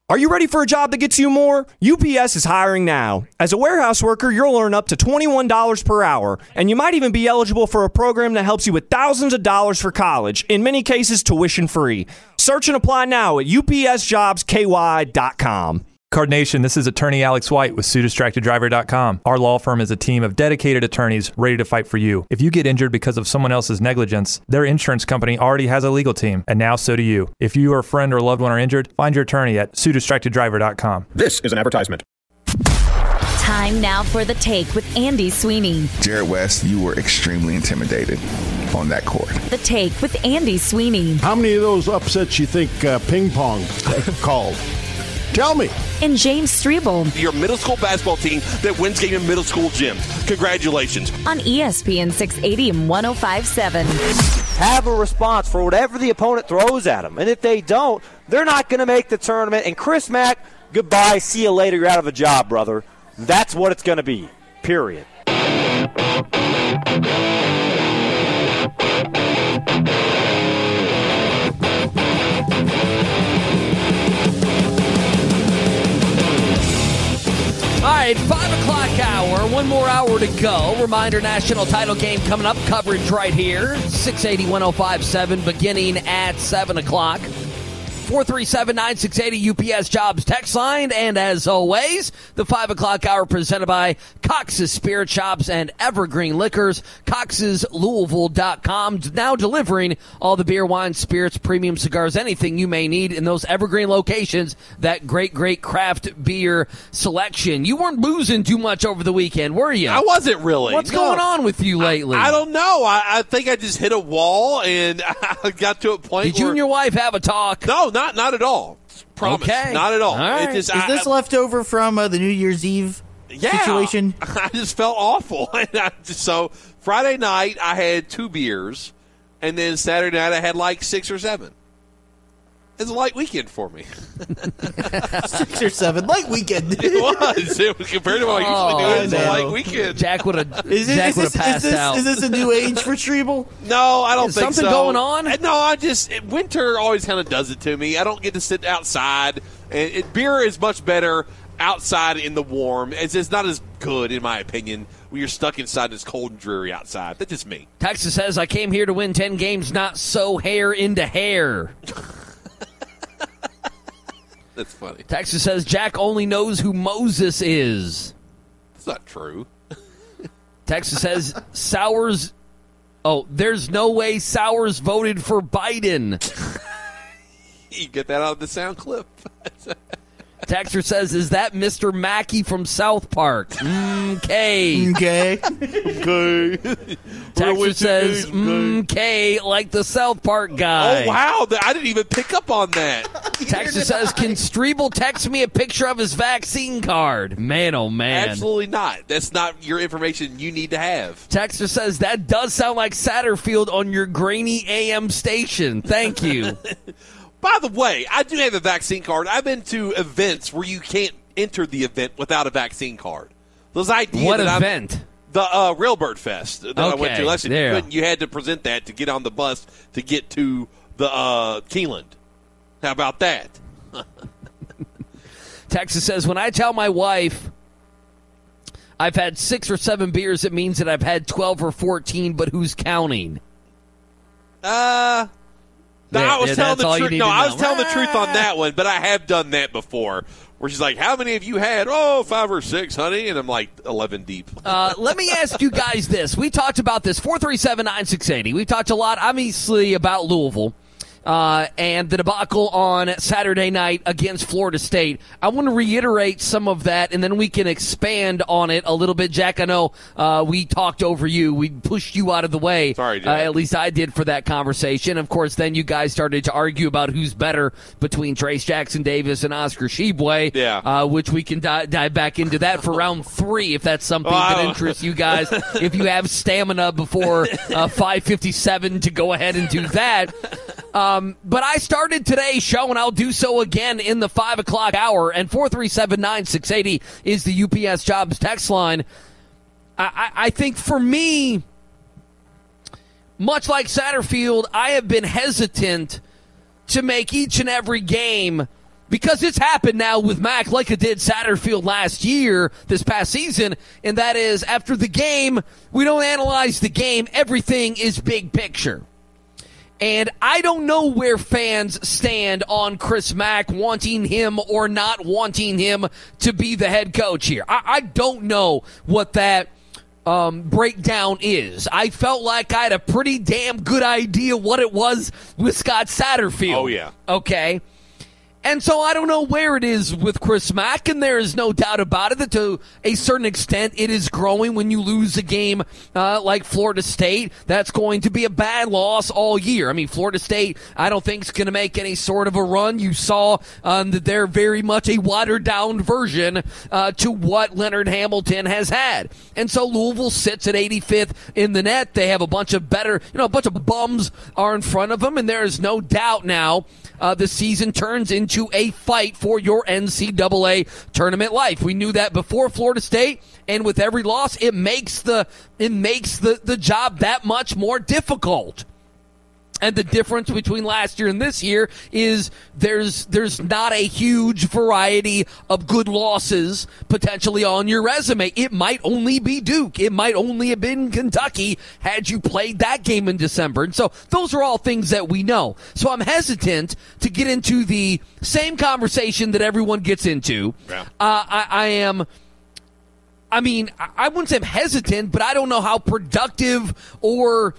Are you ready for a job that gets you more? UPS is hiring now. As a warehouse worker, you'll earn up to $21 per hour, and you might even be eligible for a program that helps you with thousands of dollars for college, in many cases tuition free. Search and apply now at upsjobsky.com. Card Nation, this is attorney Alex White with SueDistractedDriver.com. Our law firm is a team of dedicated attorneys ready to fight for you. If you get injured because of someone else's negligence, their insurance company already has a legal team, and now so do you. If you or a friend or loved one are injured, find your attorney at SueDistractedDriver.com. This is an advertisement. Time now for The Take with Andy Sweeney. Jared West, you were extremely intimidated on that court. The Take with Andy Sweeney. How many of those upsets you think ping pong called? Tell me. And James Strebel. Your middle school basketball team that wins game in middle school gyms. Congratulations. On ESPN 680 and 105.7. Have a response for whatever the opponent throws at them. And if they don't, they're not going to make the tournament. And Chris Mack, goodbye. See you later. You're out of a job, brother. That's what it's going to be. Period. All right, 5 o'clock hour, one more hour to go. Reminder, national title game coming up, coverage right here, 680-1057, beginning at 7 o'clock. 437-9680 UPS Jobs text line. And as always, the 5 o'clock hour presented by Cox's Spirit Shops and Evergreen Liquors. Cox'sLouisville.com. Now delivering all the beer, wine, spirits, premium cigars, anything you may need in those Evergreen locations. That great craft beer selection. You weren't boozing too much over the weekend, were you? I wasn't really. What's going on with you lately? I don't know. I think I just hit a wall and I got to a point Did you and your wife have a talk? No, not at all. Promise. Okay. Not at all. Right. Is this left over from the New Year's Eve situation? I just felt awful. So Friday night I had 2 beers, and then Saturday night I had like 6 or 7. It's a light weekend for me. 6 or 7. Light weekend. It was. Compared to what I usually do, it's a light weekend. Jack would have passed out. Is this a new age for Strebel? No, I don't think so. Something going on? No, winter always kind of does it to me. I don't get to sit outside. And beer is much better outside in the warm. It's not as good, in my opinion, when you're stuck inside this cold and dreary outside. That's just me. Texas says, I came here to win 10 games, not sew hair into hair. That's funny. Texas says, Jack only knows who Moses is. That's not true. Texas says, Sowers... Oh, there's no way Sowers voted for Biden. You get that out of the sound clip. Texter says, is that Mr. Mackey from South Park? Okay. Texter says, okay, like the South Park guy. Oh, wow. I didn't even pick up on that. Texter says, can Strebel text me a picture of his vaccine card? Man, oh, man. Absolutely not. That's not your information you need to have. Texter says, that does sound like Satterfield on your grainy AM station. Thank you. By the way, I do have a vaccine card. I've been to events where you can't enter the event without a vaccine card. Those ideas. What event? The Railbird Fest that I went to. Listen, you had to present that to get on the bus to get to the Keeneland. How about that? Texas says, when I tell my wife I've had 6 or 7 beers, it means that I've had 12 or 14, but who's counting? I was telling the truth. No, I was telling the truth on that one, but I have done that before. Where she's like, how many of you had? Oh, 5 or 6, honey. And I'm like 11 deep. Let me ask you guys this. We talked about this, 437-9680. We talked a lot, obviously, about Louisville. And the debacle on Saturday night against Florida State. I want to reiterate some of that, and then we can expand on it a little bit. Jack, I know we talked over you. We pushed you out of the way. Sorry, Jack. At least I did for that conversation. Of course, then you guys started to argue about who's better between Trace Jackson-Davis and Oscar Tshiebwe, which we can dive back into that for round 3 if that's something that interests you guys. If you have stamina before 5:57 to go ahead and do that. But I started today's show, and I'll do so again in the 5 o'clock hour, and 437-9680 is the UPS Jobs text line. I think for me, much like Satterfield, I have been hesitant to make each and every game Because it's happened now with Mac like it did Satterfield last year, this past season, and that is after the game, we don't analyze the game. Everything is big picture. And I don't know where fans stand on Chris Mack, wanting him or not wanting him to be the head coach here. I don't know what that breakdown is. I felt like I had a pretty damn good idea what it was with Scott Satterfield. Oh, yeah. Okay. And so I don't know where it is with Chris Mack, and there is no doubt about it that to a certain extent it is growing when you lose a game like Florida State. That's going to be a bad loss all year. I mean, Florida State, I don't think is going to make any sort of a run. You saw that they're very much a watered-down version to what Leonard Hamilton has had. And so Louisville sits at 85th in the net. They have a bunch of a bunch of bums are in front of them, and there is no doubt now the season turns into a fight for your NCAA tournament life. We knew that before Florida State, and with every loss, it makes the job that much more difficult. And the difference between last year and this year is there's not a huge variety of good losses potentially on your resume. It might only be Duke. It might only have been Kentucky had you played that game in December. And so those are all things that we know. So I'm hesitant to get into the same conversation that everyone gets into. Yeah. I wouldn't say I'm hesitant, but I don't know how productive or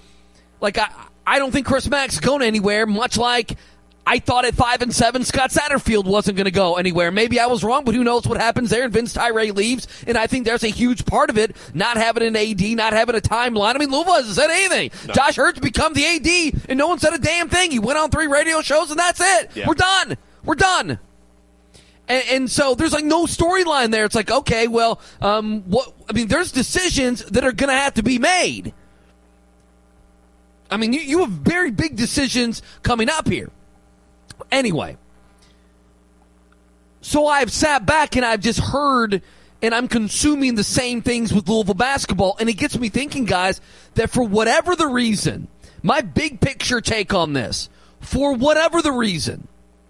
I don't think Chris Mack's going anywhere, much like I thought at 5-7 Scott Satterfield wasn't going to go anywhere. Maybe I was wrong, but who knows what happens there, and Vince Tyra leaves, and I think there's a huge part of it, not having an AD, not having a timeline. I mean, Louisville hasn't said anything. No. Josh Hurts become the AD, and no one said a damn thing. He went on 3 radio shows, and that's it. Yeah. We're done. And so there's no storyline there. It's like, okay, well, there's decisions that are going to have to be made. I mean, you have very big decisions coming up here. Anyway, so I've sat back and I've just heard, and I'm consuming the same things with Louisville basketball, and it gets me thinking, guys, that for whatever the reason, my big picture take on this, for whatever the reason,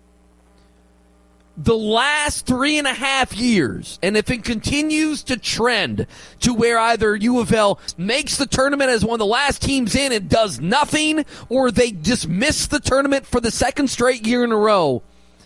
the last 3.5 years, and if it continues to trend to where either U of L makes the tournament as one of the last teams in and does nothing, or they just miss the tournament for the second straight year in a row,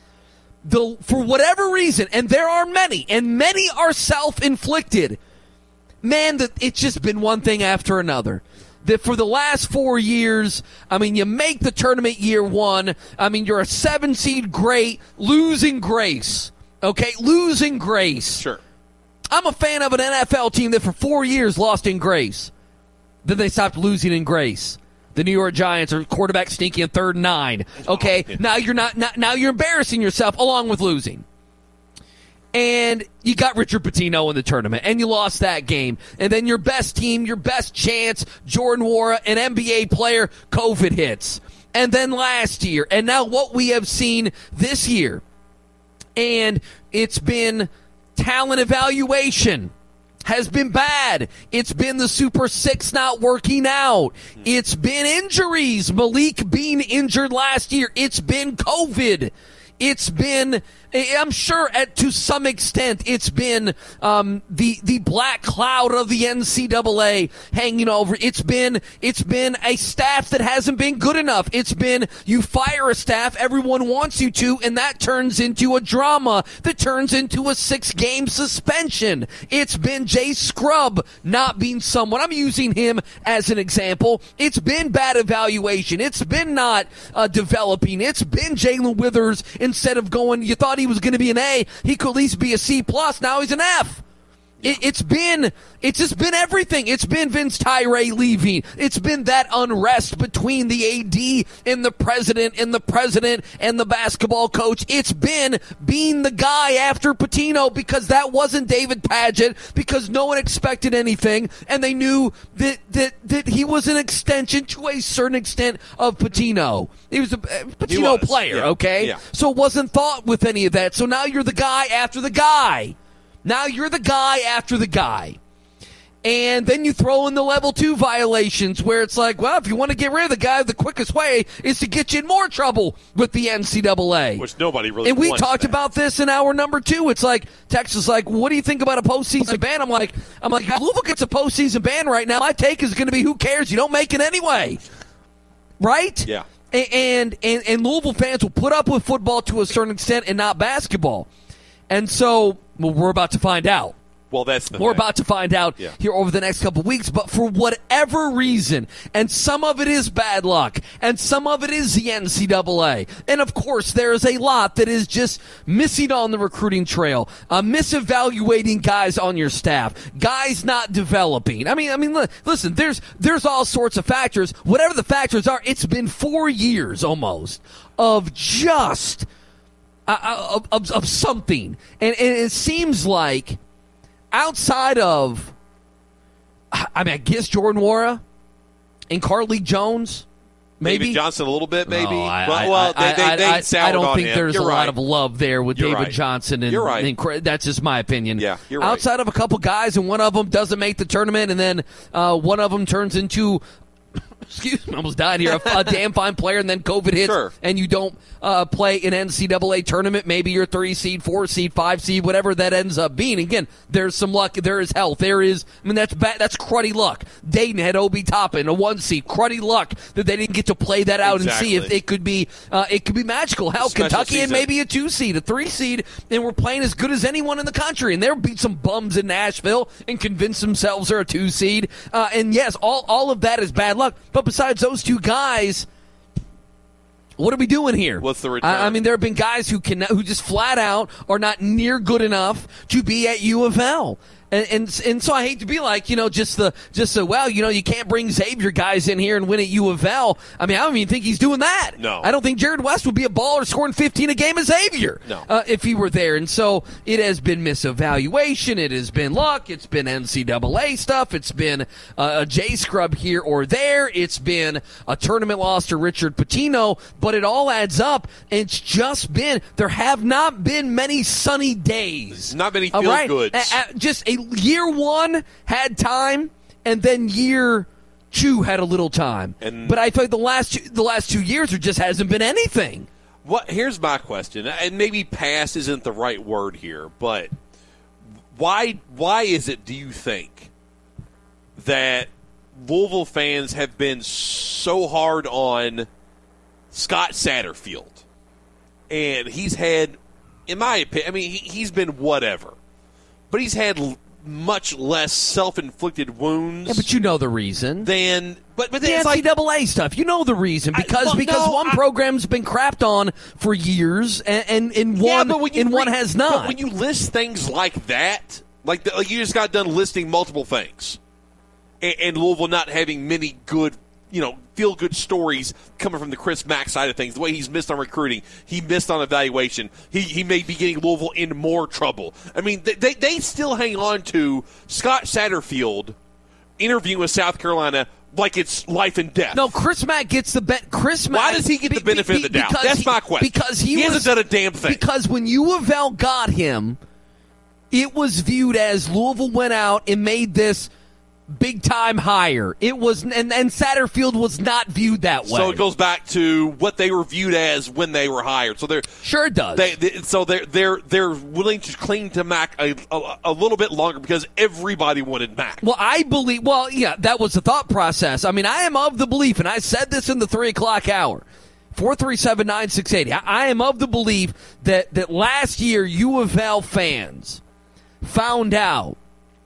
for whatever reason, and there are many, and many are self-inflicted, man, that it's just been one thing after another. That for the last 4 years, you make the tournament year one. You're a 7 seed, great, losing grace. Okay, losing grace. Sure. I'm a fan of an NFL team that for 4 years lost in grace. Then they stopped losing in grace. The New York Giants are quarterback sneaky in 3rd and 9. Okay, now you're now you're embarrassing yourself along with losing. And you got Richard Pitino in the tournament, and you lost that game. And then your best team, your best chance, Jordan Nwora, an NBA player, COVID hits. And then last year, and now what we have seen this year. And it's been talent evaluation has been bad. It's been the Super 6 not working out. It's been injuries. Malik being injured last year. It's been COVID. It's been, I'm sure to some extent, it's been the black cloud of the NCAA hanging over. It's been a staff that hasn't been good enough. It's been you fire a staff everyone wants you to, and that turns into a drama that turns into a 6-game suspension. It's been Jay Scrubb not being someone. I'm using him as an example. It's been bad evaluation. It's been not developing. It's been Jalen Withers. Instead of going, you thought he was going to be an A, he could at least be a C+. Now he's an F. It's just been everything. It's been Vince Tyra leaving. It's been that unrest between the AD and the president and the basketball coach. It's been being the guy after Pitino because that wasn't David Padgett, because no one expected anything, and they knew that he was an extension to a certain extent of Pitino. He was a Pitino player, yeah. Okay? Yeah. So it wasn't thought with any of that. So now you're the guy after the guy. Now you're the guy after the guy. And then you throw in the level 2 violations where it's like, well, if you want to get rid of the guy, the quickest way is to get you in more trouble with the NCAA. Which nobody really And we wants talked that. about this in hour number 2. It's like, Texas is like, what do you think about a postseason ban? I'm like, if Louisville gets a postseason ban right now, my take is going to be, who cares? You don't make it anyway. Right? Yeah. And Louisville fans will put up with football to a certain extent and not basketball. And so, we're about to find out. Well, that's the We're thing. about to find out here over the next couple of weeks. But for whatever reason, and some of it is bad luck, and some of it is the NCAA, and of course there is a lot that is just missing on the recruiting trail, misevaluating guys on your staff, guys not developing. I mean, listen, there's all sorts of factors. Whatever the factors are, it's been 4 years almost of just of something, and it seems like. Outside of, I guess Jordan Wara and Carly Jones, maybe David Johnson a little bit, maybe. No, they I don't think there's a lot of love there with You're David right. Johnson. And, You're right. and that's just my opinion. Yeah, you're right. Outside of a couple guys, and one of them doesn't make the tournament, and then one of them turns into. Excuse me, I almost died here. A damn fine player, and then COVID hits, and you don't play an NCAA tournament. Maybe you're 3 seed, 4 seed, 5 seed, whatever that ends up being. Again, there's some luck. There is health. There is. That's bad. That's cruddy luck. Dayton had Obi Toppin, a 1 seed. Cruddy luck that they didn't get to play that out and see if it could be. It could be magical. Hell, Special Kentucky and season. maybe a 2 seed, a 3 seed, and we're playing as good as anyone in the country. And they'll beat some bums in Nashville and convince themselves they're a 2 seed. And yes, all of that is bad luck. But besides those two guys, what are we doing here? What's the return? I mean, there have been guys who just flat out are not near good enough to be at U of L. And so I hate to be like, just well, you can't bring Xavier guys in here and win at U of L. I mean, I don't even think he's doing that. No. I don't think Jared West would be a baller scoring 15 a game as Xavier. No. If he were there. And so it has been misevaluation. It has been luck. It's been NCAA stuff. It's been a J scrub here or there. It's been a tournament loss to Richard Pitino. But it all adds up. It's just been, there have not been many sunny days. Not many feel goods. Just year 1 had time, and then year 2 had a little time. But I feel like the last 2 years there just hasn't been anything. Here's my question, and maybe pass isn't the right word here, but why is it, do you think, that Louisville fans have been so hard on Scott Satterfield? And he's had, in my opinion, he's been whatever, but he's had much less self-inflicted wounds. Yeah, but you know the reason. But the it's NCAA stuff. You know the reason because one program's been crapped on for years, and one has not. But when you list things like that, like you just got done listing multiple things, and Louisville not having many good, feel-good stories coming from the Chris Mack side of things. The way he's missed on recruiting, he missed on evaluation. He may be getting Louisville in more trouble. I mean, they still hang on to Scott Satterfield interviewing with South Carolina like it's life and death. No, Chris Mack gets the Chris Mack. Why does he get the benefit of the doubt? That's my question. Because he hasn't done a damn thing. Because when U of L got him, it was viewed as Louisville went out and made this big time hire. It was, and Satterfield was not viewed that way. So it goes back to what they were viewed as when they were hired. So they're sure it does. They're willing to cling to Mack a little bit longer because everybody wanted Mack. Well, I believe. Well, yeah, that was the thought process. I mean, I am of the belief, and I said this in the 3 o'clock hour. 437-9680. I am of the belief that last year U of L fans found out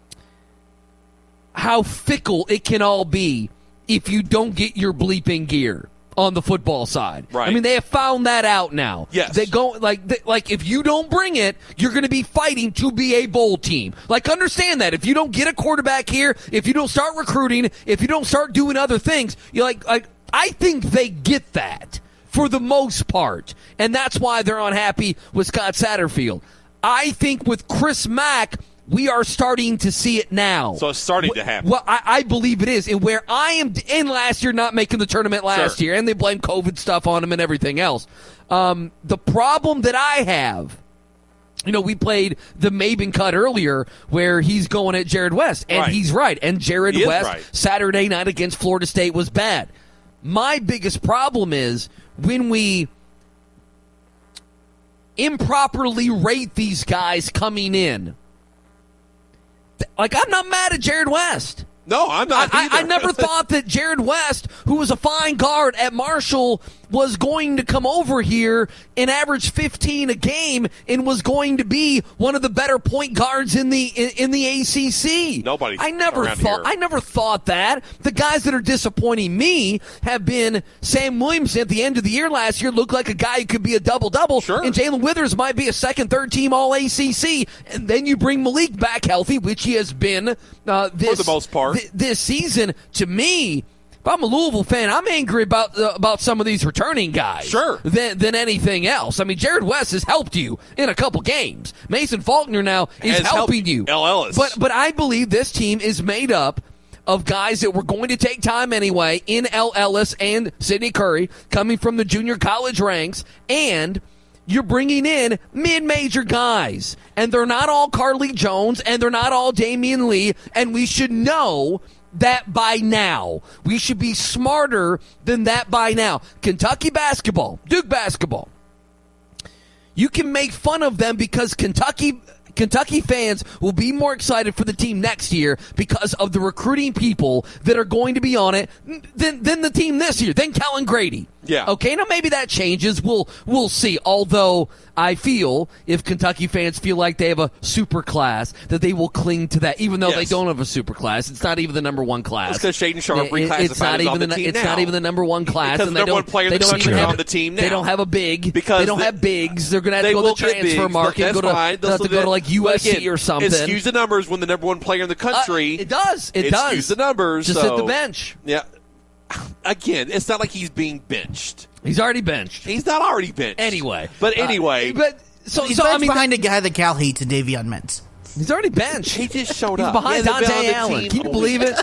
how fickle it can all be if you don't get your bleeping gear on the football side. Right. I mean, they have found that out now. Yes. They go like if you don't bring it, you're going to be fighting to be a bowl team. Like, understand that if you don't get a quarterback here, if you don't start recruiting, if you don't start doing other things, you're like I think they get that for the most part, and that's why they're unhappy with Scott Satterfield. I think with Chris Mack, we are starting to see it now. So it's starting to happen. Well, I believe it is. And where I am in last year, not making the tournament last year, and they blame COVID stuff on him and everything else. The problem that I have we played the Maben cut earlier where he's going at Jared West, and he's right. And Jared West Saturday night against Florida State was bad. My biggest problem is when we improperly rate these guys coming in. Like, I'm not mad at Jared West. No, I'm not either. I never thought that Jared West, who was a fine guard at Marshall, was going to come over here and average 15 a game and was going to be one of the better point guards in the ACC. I never thought that. The guys that are disappointing me have been Sam Williamson at the end of the year last year looked like a guy who could be a double-double. Sure. And Jalen Withers might be a second, third team All-ACC. And then you bring Malik back healthy, which he has been for the most part. This season. To me, if I'm a Louisville fan, I'm angry about some of these returning guys than anything else. I mean, Jared West has helped you in a couple games. Mason Faulkner now is helping you. L. Ellis. But I believe this team is made up of guys that were going to take time anyway in L. Ellis and Sidney Curry coming from the junior college ranks, and you're bringing in mid-major guys. And they're not all Carly Jones, and they're not all Damian Lee, and we should know that by now. We should be smarter than that by now. Kentucky basketball, Duke basketball. You can make fun of them because Kentucky fans will be more excited for the team next year because of the recruiting people that are going to be on it than the team this year, than Kellen Grady. Yeah. Okay, now maybe that changes. We'll see. Although I feel if Kentucky fans feel like they have a super class, that they will cling to that, even though they don't have a super class. It's not even the number one class. It's because Shaden Sharp reclassified on the team It's not even the number one class. Because and the number one player in the country on the team now. They don't have a big. Because they don't have bigs. They're going to have to go to the transfer market. They'll have to go to like USC or something. It skews the numbers when the number one player in the country. It does. It does. Skews the numbers. Just at the bench. Yeah. Again, it's not like he's being benched. He's already benched. He's not already benched. Anyway. But he's behind a guy that Cal hates, and Davion Mintz. He's already benched. He just showed up. He's behind Dante Allen. Can you believe it?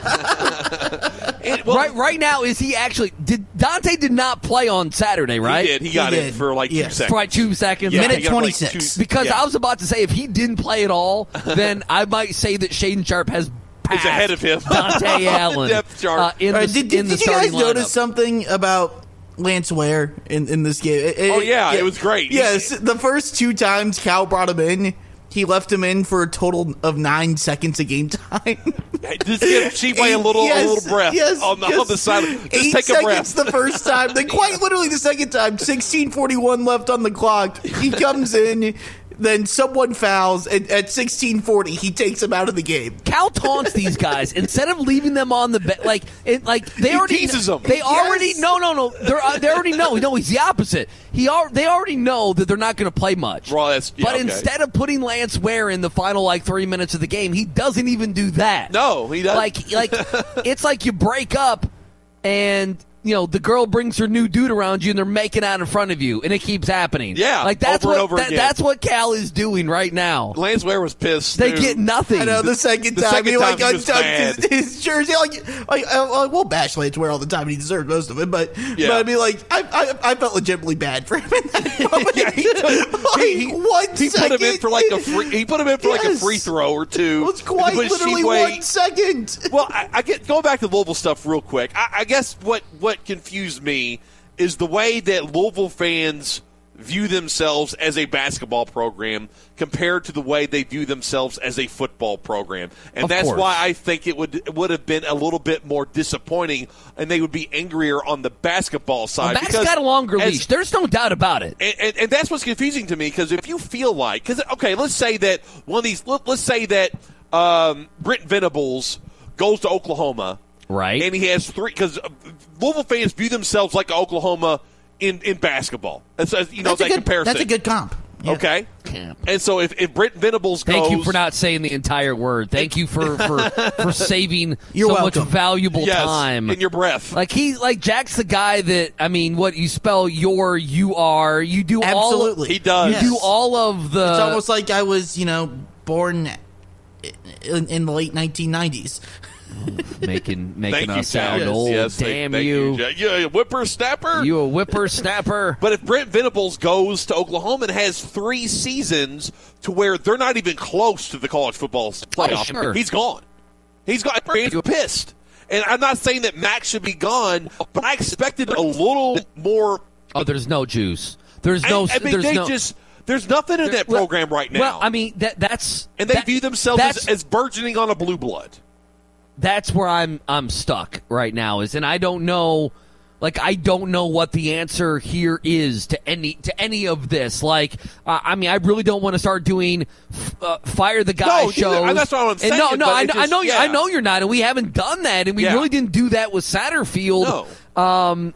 Right now, is he actually? Dante did not play on Saturday, right? He did. He got in for like 2 seconds. For like 2 seconds. Yeah, minute 26. Because I was about to say, if he didn't play at all, then I might say that Shaden Sharp has is ahead of him. Dante Allen. Depth chart. Did you guys notice something about Lance Ware in this game? It was great. Yes, the first 2 times Cal brought him in, he left him in for a total of 9 seconds of game time. Just give Sheway a little breath on the side. Just 8 take a breath. seconds the first time, then quite literally the second time, 16:41 left on the clock. He comes in. Then someone fouls, and at 16:40, he takes him out of the game. Cal taunts these guys instead of leaving them on the bench. They already teases them. They already no. They already know. No, he's the opposite. They already know that they're not going to play much. Well, instead of putting Lance Ware in the final 3 minutes of the game, he doesn't even do that. No, he doesn't. It's like you break up and. The girl brings her new dude around you, and they're making out in front of you, and it keeps happening. Yeah, that's over again. That's what Cal is doing right now. Lance Ware was pissed. They get nothing. I know. The second time he untucked his jersey. We'll bash Lance Ware all the time, and he deserved most of it. But I mean, I felt legitimately bad for him in that moment. He put him in for a free throw or two. It was quite literally 1 second. Well, I get going back to Louisville stuff real quick. I guess what confused me is the way that Louisville fans view themselves as a basketball program compared to the way they view themselves as a football program. And that's why I think it would have been a little bit more disappointing, and they would be angrier on the basketball side. Max got a longer leash. There's no doubt about it. And that's what's confusing to me, because if you feel like – let's say that one of these – let's say that Brent Venables goes to Oklahoma. Right. And he has 3 – because Louisville fans view themselves like Oklahoma in basketball. That's comparison. That's a good comp. Yeah. Okay. And so if Brent Venables goes... Thank you for not saying the entire word. Thank you for saving much valuable time. In your breath. Like Jack's the guy that, I mean, what you spell you are, you do Absolutely. He does. You do all of the... It's almost like I was, born in the late 1990s. making Thank us you, sound Jack. old. Yes, Damn thank you. Jack. You a whippersnapper? You a whippersnapper. But if Brent Venables goes to Oklahoma and has 3 seasons to where they're not even close to the college football playoff, sure. he's gone. He's gone. He's pissed. And I'm not saying that Max should be gone, but I expected a little more. Oh, there's no juice. There's no. There's nothing in that program right now. Well, I mean that's and they view themselves as burgeoning on a blue blood. That's where I'm stuck right now. And I don't know. Like, I don't know what the answer here is to any of this. Like, I mean, I really don't want to start doing fire the guy shows. That's what I'm saying. I know you're not, and we haven't done that, and we really didn't do that with Satterfield. No.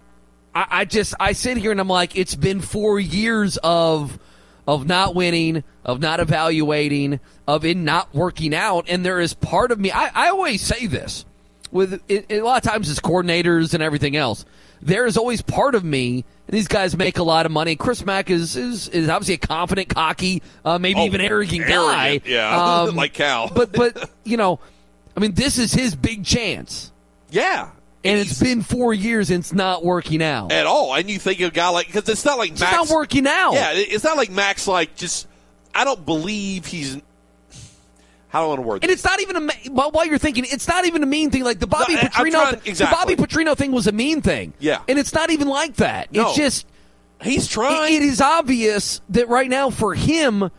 I sit here and I'm like, it's been 4 years of not winning, of not evaluating, of it not working out, and there is part of me. I always say this with a lot of times as coordinators and everything else. There is always part of me, and these guys make a lot of money. Chris Mack is obviously a confident, cocky, maybe even arrogant guy. Yeah, like Cal. But you know, I mean, this is his big chance. Yeah. And it's been 4 years and it's not working out. At all. And you think of a guy like, because it's not like Max. It's not working out. Yeah, it's not like Max, like, just, I don't believe he's. How do I want to word this? And it's not even while you're thinking, it's not even a mean thing. Like the Bobby Petrino, the Bobby Petrino thing was a mean thing. Yeah. And it's not even like that. No. It's just. He's trying. It is obvious that right now for him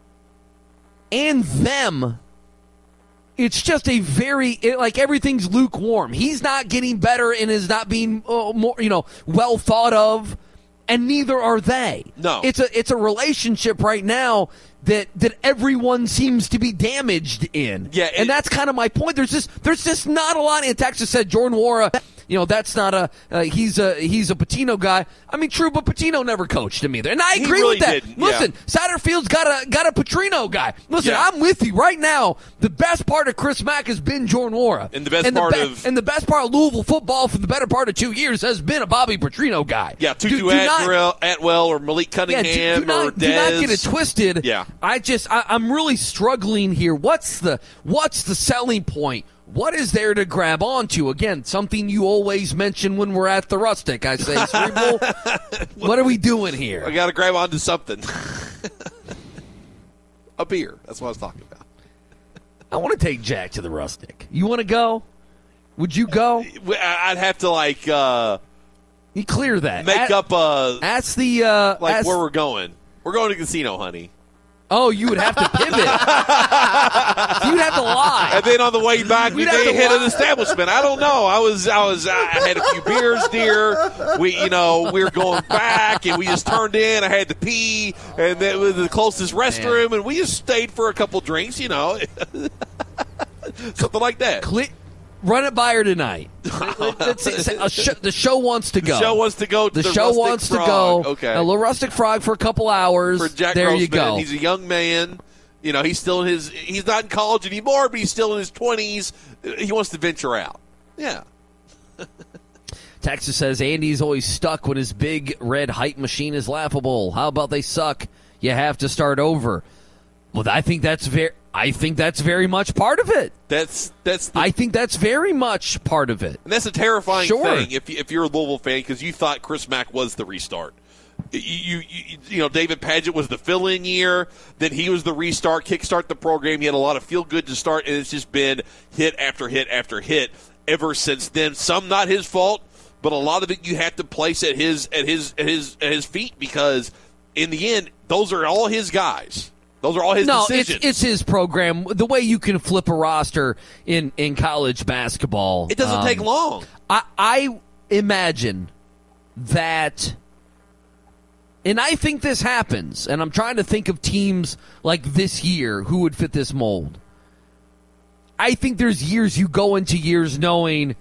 and them, it's just a like everything's lukewarm. He's not getting better and is not being more, well thought of, and neither are they. No. It's a relationship right now that everyone seems to be damaged in. Yeah, and that's kind of my point. There's just not a lot. And Texas said Jordan Nwora, that's not he's a Patino guy. I mean, true, but Patino never coached him either. And I agree with that. Didn't. Listen, Satterfield's got a Petrino guy. Listen, Yeah. I'm with you right now. The best part of Chris Mack has been Jordan Nwora. And the best part of Louisville football for the better part of 2 years has been a Bobby Petrino guy. Yeah, Tutu Atwell or Malik Cunningham or Dez. Do not get it twisted. Yeah. I'm really struggling here. What's the selling point? What is there to grab onto? Again, something you always mention when we're at the Rustic. I say, Cerebral, what are we doing here? I got to grab onto something. A beer. That's what I was talking about. I want to take Jack to the Rustic. You want to go? Would you go? I'd have to, you clear that. Ask where we're going. We're going to casino, honey. Oh, you would have to pivot. You'd have to lie. And then on the way back, we may hit an establishment. I don't know. I had a few beers, dear. We were going back, and we just turned in. I had to pee, and that was the closest restroom, and we just stayed for a couple drinks, something like that. Run it by her tonight. The show wants to go. The show wants to go. The show wants to go. Okay. A little Rustic Frog for a couple hours. For Jack there Grossman, you go. He's a young man. He's still he's not in college anymore, but he's still in his 20s. He wants to venture out. Yeah. Texas says Andy's always stuck when his big red hype machine is laughable. How about they suck? You have to start over. Well, I think that's very much part of it. I think that's very much part of it. And that's a terrifying thing if you're a Louisville fan, because you thought Chris Mack was the restart. You David Padgett was the fill-in year. Then he was the restart, kickstart the program. He had a lot of feel-good to start, and it's just been hit after hit after hit ever since then. Some not his fault, but a lot of it you have to place at his feet, because in the end, those are all his guys. Those are all his decisions. No, it's his program. The way you can flip a roster in college basketball. It doesn't take long. I imagine that, and I think this happens, and I'm trying to think of teams like this year who would fit this mold. I think there's years you go into years knowing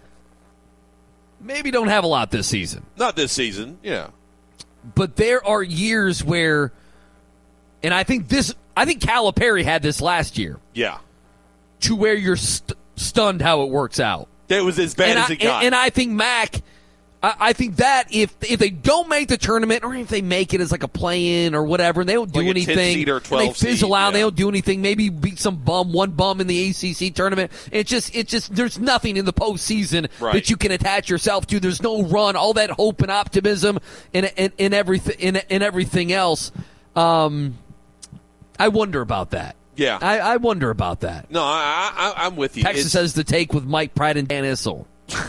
maybe don't have a lot this season. Not this season, yeah. But there are years where, and I think Calipari had this last year. Yeah. To where you're stunned how it works out. It was as bad as it got. And I think Mack I think that if they don't make the tournament, or if they make it as like a play-in or whatever, and they don't do like anything, 10-seed or 12 and they fizzle seed, out, yeah. they don't do anything, maybe beat one bum in the ACC tournament. It just there's nothing in the postseason that you can attach yourself to. There's no run, all that hope and optimism and everything else. I wonder about that. Yeah, I wonder about that. No, I'm with you. Texas says The Take with Mike Pratt and Dan Issel.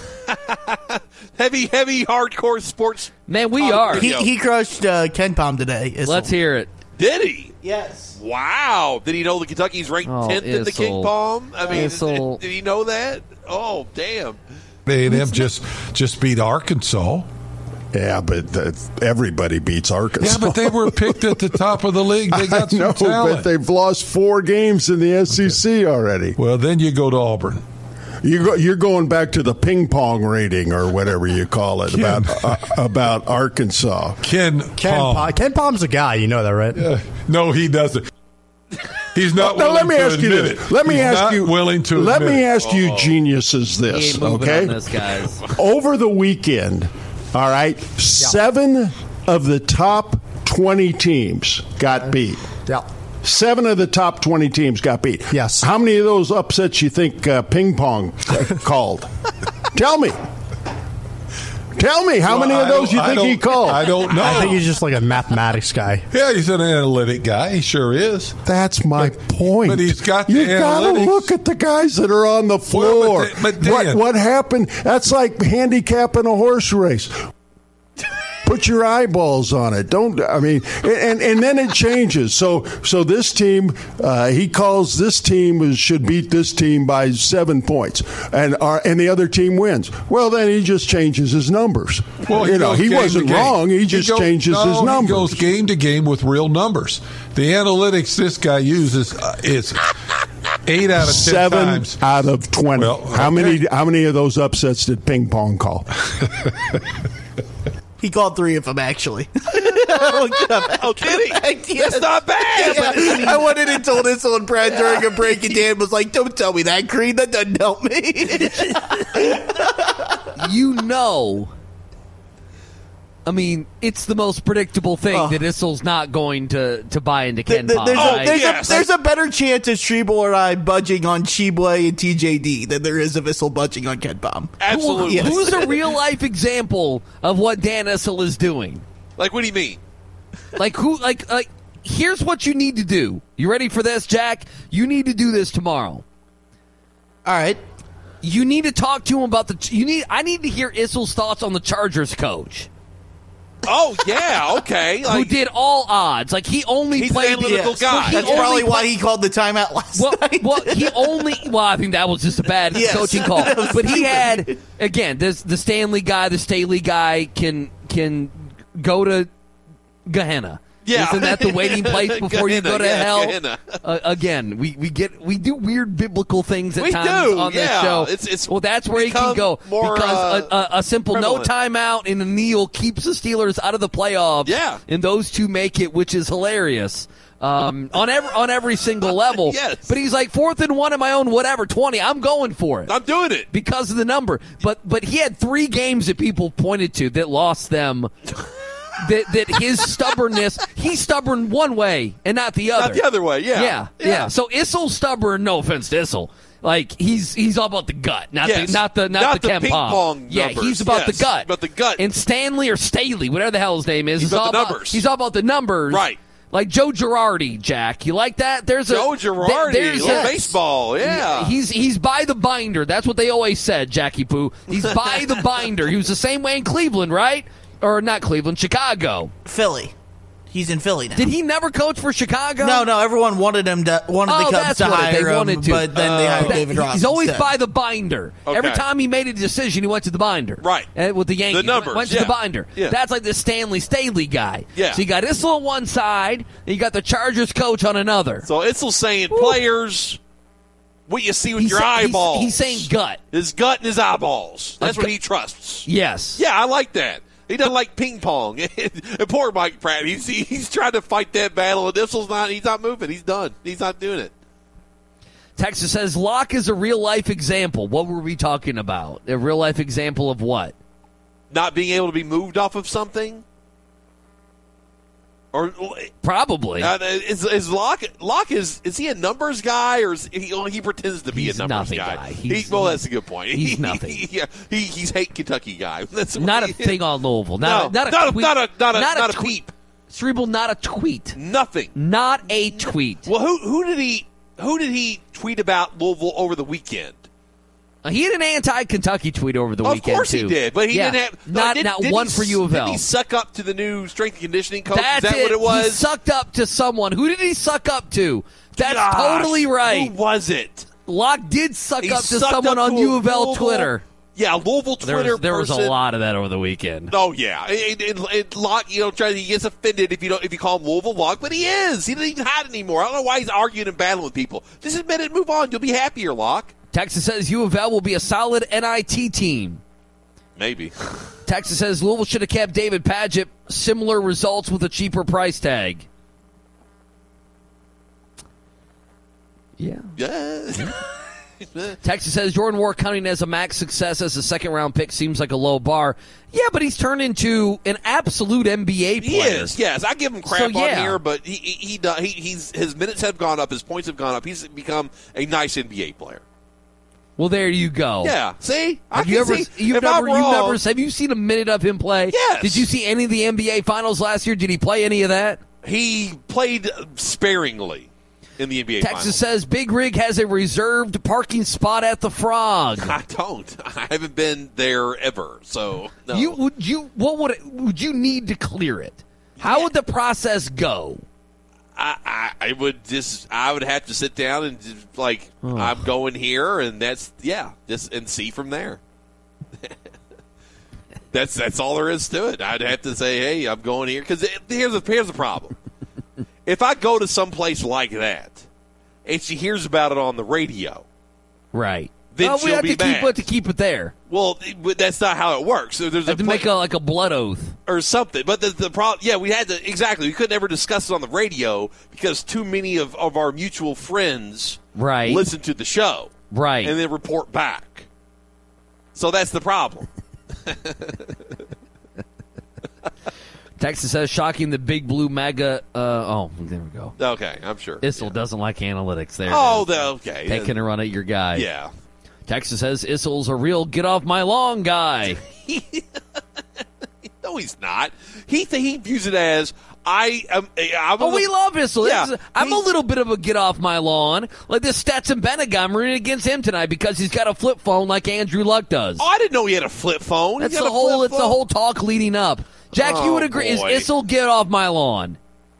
heavy hardcore sports. Man, we are. He crushed Ken Palm today. Issel. Let's hear it. Did he? Yes. Wow. Did he know that Kentucky's ranked 10th in the King Palm? I mean, did he know that? Oh, damn. A&M just beat Arkansas. Yeah, but everybody beats Arkansas. Yeah, but they were picked at the top of the league. They got some talent. But they've lost 4 games in the SEC already. Well, then you go to Auburn. You're going back to the ping pong rating or whatever you call it about Arkansas. Ken Palm. Ken Palm's a guy. You know that, right? No, he doesn't. He's not now, willing let me to ask admit you it. this. Let me ask you. Willing to let admit me it. ask you, geniuses, He this. ain't moving Okay. on this, guys. Over the weekend, all right, 7 of the top 20 teams got beat. Yeah. 7 of the top 20 teams got beat. Yes. How many of those upsets you think ping pong called? Tell me. Tell me, how many of those you think he called? I don't know. I think he's just like a mathematics guy. Yeah, he's an analytic guy. He sure is. That's my point. But he's got the You got to analytics. look at the guys that are on the floor. Well, but Dan- what happened? That's like handicapping a horse race. Put your eyeballs on it. Don't. I mean, and then it changes. So this team, he calls this team should beat this team by 7 points, and the other team wins. Well, then he just changes his numbers. Well, he wasn't wrong. He just changes his numbers. He goes game to game with real numbers. The analytics this guy uses is 8 out of 10 7 times. out of 20. Well, How many of those upsets did ping pong call? He called 3 of them, actually. Oh, did he? That's not bad. I went in and told Issel and Brad during a break, and Dan was like, "Don't tell me that, Creed. That doesn't help me." I mean, it's the most predictable thing that Issel's not going to buy into Ken Palm. There's a better chance of Shriebel or I budging on Shibwe and TJD than there is of Issel budging on Ken Palm. Absolutely. Yes. Who's a real-life example of what Dan Issel is doing? Like, what do you mean? Like, who? Like, here's what you need to do. You ready for this, Jack? You need to do this tomorrow. All right. You need to talk to him about I need to hear Issel's thoughts on the Chargers coach. Oh, yeah, okay. Who did all odds. Like, he only He's played an analytical guy. That's probably why he called the timeout last night. Well, I think that was just a bad coaching call. But he had, again, the Staley guy can go to Gehenna. Yeah. Isn't that the waiting place before you go to hell? Gehenna. Again, we do weird biblical things at We times do, on this yeah. show. It's well, that's where he can go more, because a simple prevalent. no timeout and a kneel keeps the Steelers out of the playoffs. Yeah. And those two make it, which is hilarious. On every single level. Yes. But he's like 4th and 1 in my own 20. I'm going for it. I'm doing it. Because of the number. But he had 3 games that people pointed to that lost them. that his stubbornness, he's stubborn one way and not the other. Not the other way, yeah. Yeah. So Issel's stubborn, no offense to Issel. Like he's all about the gut, not the Ken ping Palm. pong Yeah, numbers. he's about the gut. About the gut. And Stanley or Staley, whatever the hell his name is, He's about the numbers. He's all about the numbers. Right. Like Joe Girardi, Jack. You like that? Joe Girardi, baseball, yeah. He's by the binder. That's what they always said, Jackie Poo. He's by the binder. He was the same way in Cleveland, right? Or not Cleveland, Chicago. Philly. He's in Philly now. Did he never coach for Chicago? No. Everyone wanted him to the Cubs to hire him, but then they hired David Ross. He's always instead. by the binder. Okay. Every time he made a decision, he went to the binder. Right. With the Yankees. The numbers, Went to yeah. the binder. Yeah. That's like the Staley guy. Yeah. So you got Issel on one side, and you got the Chargers coach on another. So Issel's saying players, what you see with your eyeballs. He's saying gut. His gut and his eyeballs. That's what he trusts. Yes. Yeah, I like that. He doesn't like ping pong. And poor Mike Pratt. He's trying to fight that battle, and Issel's not. He's not moving. He's done. He's not doing it. Texas says Locke is a real life example. What were we talking about? A real life example of what? not being able to be moved off of something? Or probably is Locke is he a numbers guy, or is he pretends to be a numbers guy? Well, that's a good point. He's nothing. He's hate Kentucky guy. That's not a thing on Louisville. Not a tweet. Cerebral, not a tweet. Nothing. Not a tweet. Well, who did he tweet about Louisville over the weekend? He had an anti-Kentucky tweet over the weekend, Of course too. He did, but he didn't have... Not one for U of L. Did he suck up to the new strength and conditioning coach? That's Is that what it was? He sucked up to someone. Who did he suck up to? That's totally right. Who was it? Locke did suck up to someone on U of L Twitter. Yeah, Louisville Twitter There was a lot of that over the weekend. Oh, yeah. Locke, he gets offended if you call him Louisville Locke, but he is. He doesn't even hide anymore. I don't know why he's arguing and battling with people. Just admit it and move on. You'll be happier, Locke. Texas says U of L will be a solid NIT team. Maybe. Texas says Louisville should have kept David Padgett. Similar results with a cheaper price tag. Yeah. Texas says Jordan Ward counting as a max success as a second-round pick seems like a low bar. Yeah, but he's turned into an absolute NBA player. He is, yes. I give him crap on here, but his minutes have gone up, his points have gone up. He's become a nice NBA player. Well, there you go. Yeah. See? Have you seen a minute of him play? Yes. Did you see any of the NBA Finals last year? Did he play any of that? He played sparingly in the NBA Texas Finals. says Big Rig has a reserved parking spot at the Frog. I don't. I haven't been there ever, so no. Would you need to clear it? How would the process go? I would have to sit down and just, I'm going here, and and see from there. That's all there is to it. I'd have to say, hey, I'm going here, because here's the problem. If I go to some place like that, and she hears about it on the radio, right? Then we have be mad. to keep it there. Well, that's not how it works. So there's to make a blood oath or something. But the problem, we had to we couldn't ever discuss it on the radio because too many of our mutual friends listen to the show, and then report back. So that's the problem. Texas says shocking the Big Blue mega. There we go. Okay, I'm sure. Issel doesn't like analytics. There. Okay. Taking a run at your guy. Yeah. Texas says Issel's a real get off my lawn guy. No, he's not. He views it as we love Issel. Yeah, I'm a little bit of a get off my lawn. Like this Stetson Bennett guy, I'm rooting against him tonight because he's got a flip phone like Andrew Luck does. Oh, I didn't know he had a flip phone. It's the whole talk leading up. Jack, you would agree? Boy. Is Issel get off my lawn?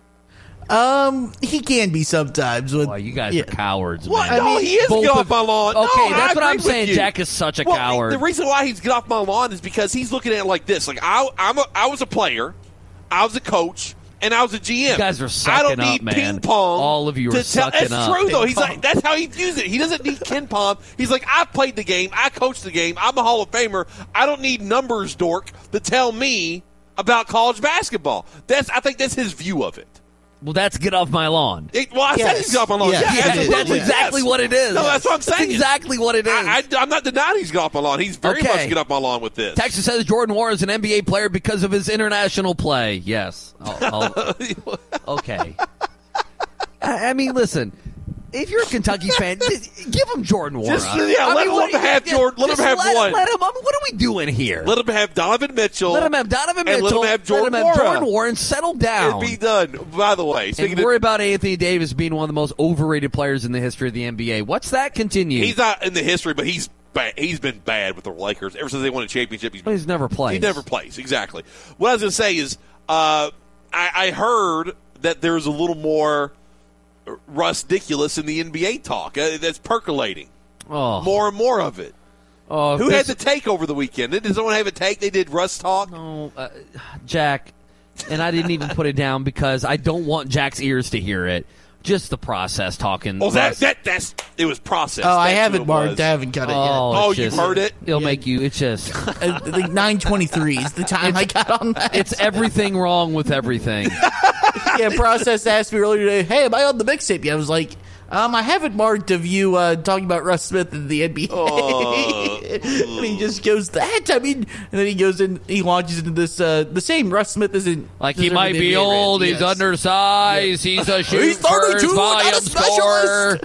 He can be sometimes. You guys are cowards, man. No, he is get off my lawn. Okay, no, that's what I'm saying. Jack is such a coward. The reason why he's get off my lawn is because he's looking at it like this. Like I was a player, I was a coach, and I was a GM. You guys are sucking I don't need up, man. ping pong. All of you are sucking up. That's true, though. He's like, that's how he views it. He doesn't need Ken Pom. He's like, I played the game. I coached the game. I'm a Hall of Famer. I don't need numbers dork to tell me about college basketball. I think that's his view of it. Well, that's get off my lawn. I said he's get off my lawn. Yes. That's exactly what it is. No, that's what I'm saying. That's exactly what it is. I'm not denying he's get off my lawn. He's very much get off my lawn with this. Texas says Jordan Ward is an NBA player because of his international play. Yes. Okay. I mean, listen. If you're a Kentucky fan, give him Jordan Ward. Let him have Jordan. Let him have one. What are we doing here? Let him have Donovan Mitchell. Let him have Donovan Mitchell. And let him have Jordan Warren. Settle down. It'd be done. By the way, and worry about Anthony Davis being one of the most overrated players in the history of the NBA. What's that continue? He's not in the history, but he's been bad with the Lakers ever since they won a championship. He's never played. He never plays. Exactly. What I was going to say is, I heard that there's a little more Russ-diculous in the NBA talk. That's percolating. More and more of it. Who had the take over the weekend? Did someone have a take? They did Russ talk? No, Jack. And I didn't even put it down because I don't want Jack's ears to hear it. Just the process talking. Oh, it was processed. Oh, I haven't marked. I haven't got it yet. Oh, you've heard it? It'll make you. It's just like 9:23 is the time I got on that. It's everything wrong with everything. Process asked me earlier today, hey, am I on the mixtape? I was like, I have it marked of you talking about Russ Smith in the NBA. And he just goes that. I mean, and then he goes in. He launches into this. The same Russ Smith isn't like he might be old. He's undersized. He's a shooter. He's 32, volume not a scorer.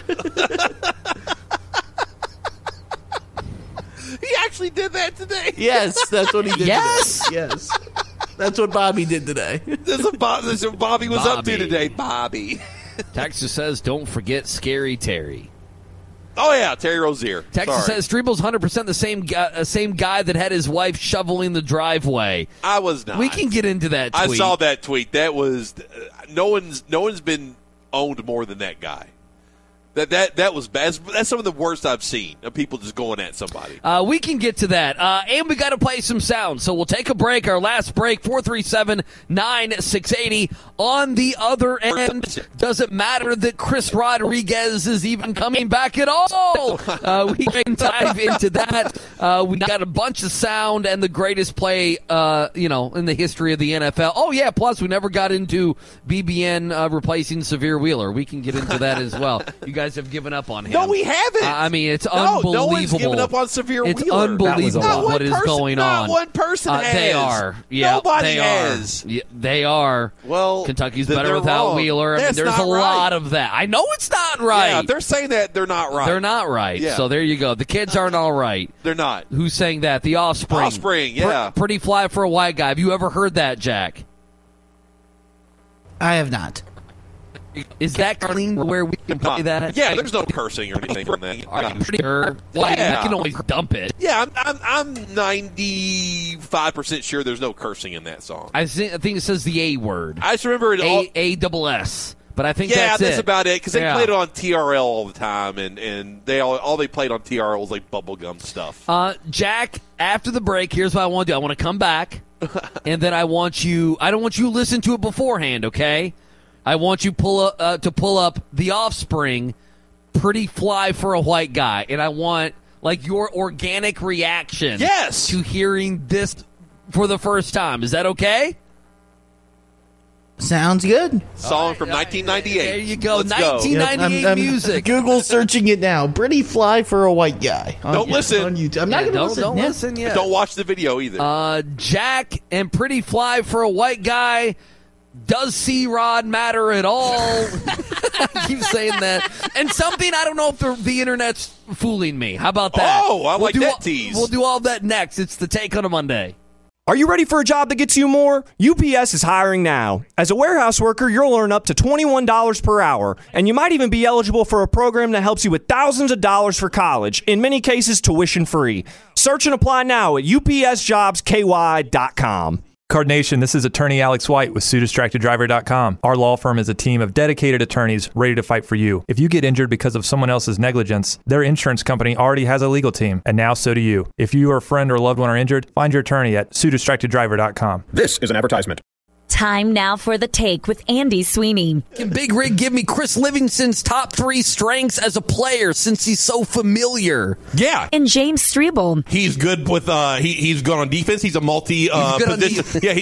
He actually did that today. Yes, that's what he did. Yes, today. Yes, that's what Bobby did today. This is what Bobby was up to today. Bobby. Texas says, "Don't forget Scary Terry." Oh yeah, Terry Rozier. Texas says Strebel's 100% the same guy that had his wife shoveling the driveway. I was not. We can get into that tweet. I saw that tweet. That was no one's been owned more than that guy. That was bad. That's some of the worst I've seen of people just going at somebody. We can get to that. And we got to play some sound. So we'll take a break. Our last break, 437-9680. On the other end, does it matter that Chris Rodriguez is even coming back at all? We can dive into that. We got a bunch of sound and the greatest play, in the history of the NFL. Oh, yeah, plus we never got into BBN replacing Severe Wheeler. We can get into that as well. You guys have given up on him. No, we haven't. I mean, it's unbelievable. No one's given up on Severe Wheeler. It's unbelievable what is going on. Not one person has. They are. Yeah, Nobody has. Yeah, they are. Well, Kentucky's better without wrong. Wheeler. That's there's a lot of that. I know it's not right. Yeah, they're saying that they're not right. They're not right. Yeah. So there you go. The kids aren't all right. They're not. Who's saying that? The Offspring. Offspring, yeah. Pretty fly for a white guy. Have you ever heard that, Jack? I have not. Is that clean where we can play that? Yeah, there's no cursing or anything from that. Are you sure? Well, Yeah. you can always dump it. Yeah, I'm 95% sure there's no cursing in that song. I think it says the A word. I just remember it all. A-double-S. But I think Yeah, that's it. about it, because they played it on TRL all the time, and they all they played on TRL was like bubblegum stuff. Jack, after the break, here's what I want to do. I want to come back, and then I don't want you to listen to it beforehand, okay? I want you to pull up The Offspring, Pretty Fly for a White Guy, and I want your organic reaction to hearing this for the first time. Is that okay? Sounds good. Song from 1998. There you go. Let's 1998 I'm music. Google searching it now. Pretty Fly for a White Guy. Don't listen. On YouTube. I'm not going to listen. Don't listen yet. Don't watch the video either. Jack and Pretty Fly for a White Guy. Does C-Rod matter at all? I keep saying that. And something, I don't know if the internet's fooling me. How about that? Oh, I like that tease. We'll do all that next. It's the Take on a Monday. Are you ready for a job that gets you more? UPS is hiring now. As a warehouse worker, you'll earn up to $21 per hour, and you might even be eligible for a program that helps you with thousands of dollars for college, in many cases tuition free. Search and apply now at upsjobsky.com. Card Nation, this is attorney Alex White with SueDistractedDriver.com. Our law firm is a team of dedicated attorneys ready to fight for you. If you get injured because of someone else's negligence, their insurance company already has a legal team, and now so do you. If you or a friend or loved one are injured, find your attorney at SueDistractedDriver.com. This is an advertisement. Time now for The Take with Andy Sweeney. Can Big Rig give me Chris Livingston's top 3 strengths as a player since he's so familiar? Yeah. And James Strebel. He's good with he's good on defense. He's a multi position. Yeah, he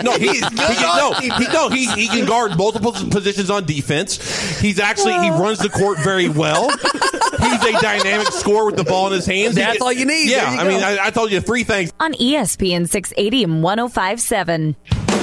can guard multiple positions on defense. He runs the court very well. He's a dynamic scorer with the ball in his hands. That's all you need. Yeah, I told you 3 things. On ESPN 680 and 105.7.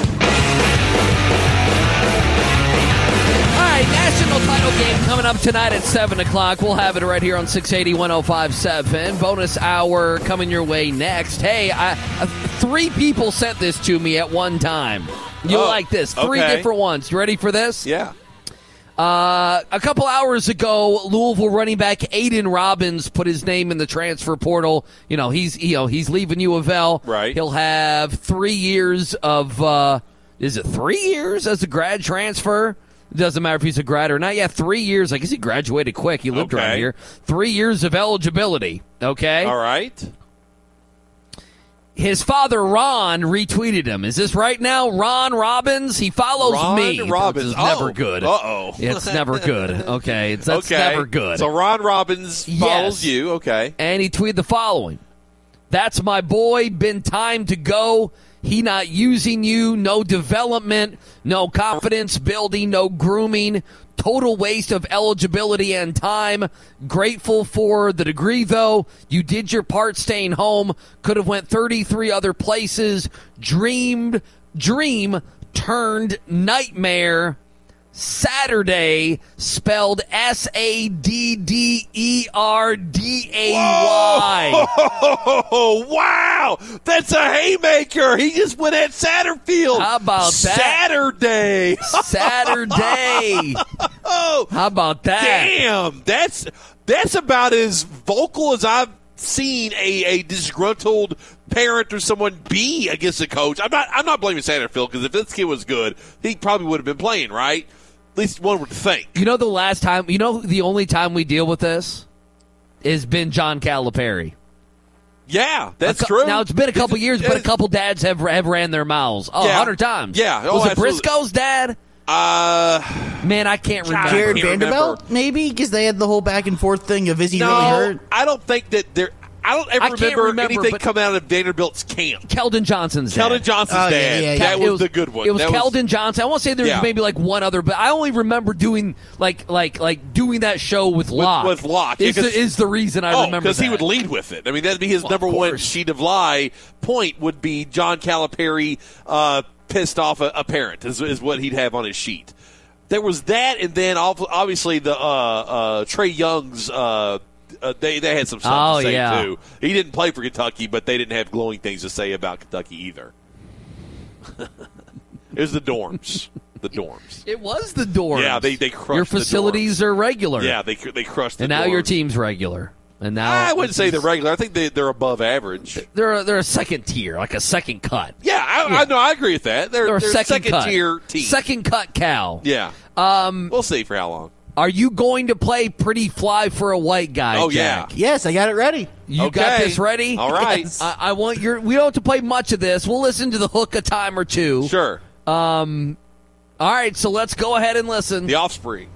National title game coming up tonight at 7 o'clock. We'll have it right here on 680 105.7. Bonus hour coming your way next. Hey, 3 people sent this to me at one time. You'll like this. 3 different ones. You ready for this? Yeah. A couple hours ago, Louisville running back Aiden Robbins put his name in the transfer portal. He's leaving U of L. Right. He'll have 3 years of, is it 3 years as a grad transfer? It doesn't matter if he's a grad or not. Yeah, 3 years. I guess he graduated quick. He lived around here. 3 years of eligibility. Okay? All right. His father, Ron, retweeted him. Is this right now? Ron Robbins? He follows me. Ron Robbins. It's never good. Uh-oh. It's never good. Okay. That's never good. So Ron Robbins follows you. Okay. And he tweeted the following. That's my boy. Been time to go. He not using you. No development. No confidence building. No grooming. Total waste of eligibility and time. Grateful for the degree, though. You did your part staying home. Could have went 33 other places. Dream turned nightmare. Saturday, spelled Sadderday. Oh, wow. That's a haymaker. He just went at Satterfield. How about that? Saturday. Oh, how about that? Damn. That's about as vocal as I've seen a disgruntled parent or someone be against a coach. I'm not blaming Satterfield, because if this kid was good, he probably would have been playing, right? At least one would think. The only time we deal with this has been John Calipari. Yeah, that's true. Now, it's been a couple years, but a couple dads have ran their mouths 100 times. Yeah. Was it Briscoe's dad? Man, I can't remember. Jared Vanderbilt, maybe? Because they had the whole back and forth thing of, is he really hurt? I don't think that they're... I don't ever remember anything coming out of Vanderbilt's camp. Keldon Johnson's dad. Dad. That was the good one. It was Keldon Johnson. I won't say there's maybe like one other, but I only remember doing like doing that show with Locke. With Locke. Is the reason I remember because that. he would lead with it. I mean, that'd be his number one sheet of lie point would be John Calipari pissed off a parent is what he'd have on his sheet. There was that, and then obviously the Trey Young's they had some stuff to say, too. He didn't play for Kentucky, but they didn't have glowing things to say about Kentucky either. It was the dorms. The dorms. It was the dorms. Yeah, they crushed your facilities the dorms. are regular. Yeah, they crushed the and now dorms. your team's regular. And now I wouldn't say they're regular. I think they're above average. They're a second tier, like a second cut. Yeah, I agree with that. They're a second tier team. Second cut Cal. Yeah. We'll see for how long. Are you going to play Pretty Fly for a White Guy, Oh, Jack? yeah. Yes, I got it ready. You got this ready? All right. Yes. I want we don't have to play much of this. We'll listen to the hook a time or two. Sure. All right, so let's go ahead and listen. The Offspring.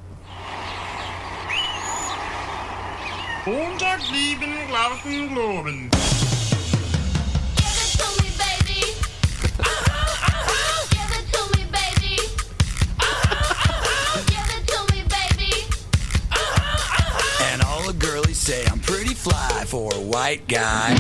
And all the girlies say I'm pretty fly for a white guy.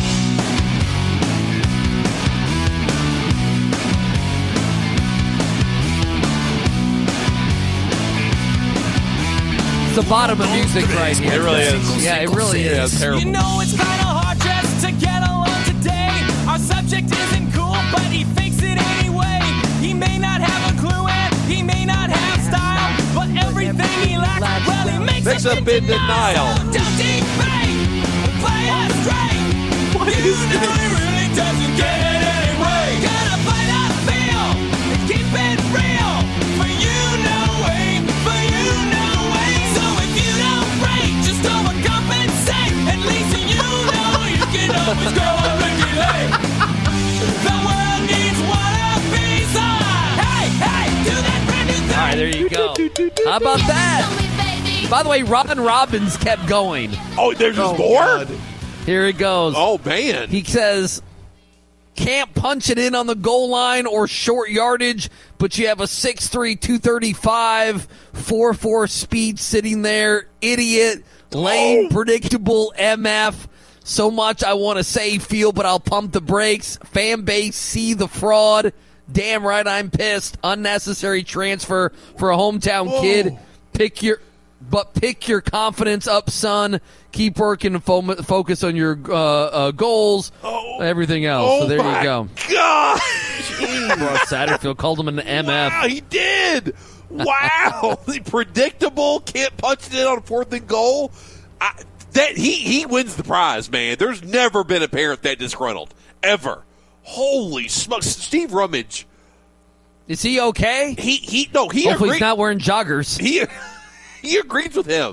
It's the bottom of music right here. It really is. Yeah, it really is. Yeah, it's terrible. You know it's kind of hard just to get along today. Our subject isn't cool, but he fakes it anyway. He may not have a clue and he may not have style, but everything he lacks, well, he makes up in denial. Don't defame, play us straight. You know he really doesn't get it anyway. Gotta play that feel and keep it real. For you, no way. For you, no way. So if you don't break, just overcompensate. At least you know you can always go a Ricky Lake. The world needs one of these. Hey, do that brand new thing. All right, there you go. How about that? By the way, Robin Robbins kept going. Oh, there's just more? Here it goes. Oh, man. He says, can't punch it in on the goal line or short yardage, but you have a 6'3", 235, 4.4 speed sitting there. Idiot, lame, predictable MF. So much I want to say feel, but I'll pump the brakes. Fan base, see the fraud. Damn right I'm pissed. Unnecessary transfer for a hometown kid. Pick your confidence up, son. Keep working and focus on your goals. Everything else. So there you go. God. Ross Satterfield called him an MF. Wow, he did. Wow. Predictable. Can't punch it in on 4th and goal. He wins the prize, man. There's never been a parent that disgruntled. Ever. Holy smokes. Steve Rummage. Is he okay? He Hopefully agreed. he's not wearing joggers. He agrees with him.